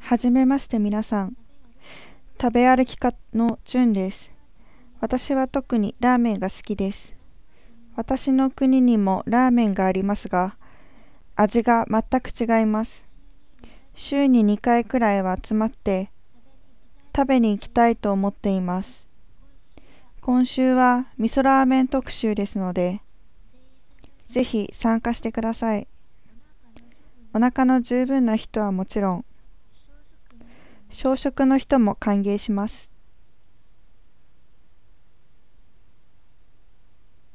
はじめまして皆さん。食べ歩き家のじゅんです。私は特にラーメンが好きです。私の国にもラーメンがありますが、味が全く違います。週に2回くらいは集まって食べに行きたいと思っています。今週は味噌ラーメン特集ですので、ぜひ参加してください。お腹の十分な人はもちろん、小食の人も歓迎します。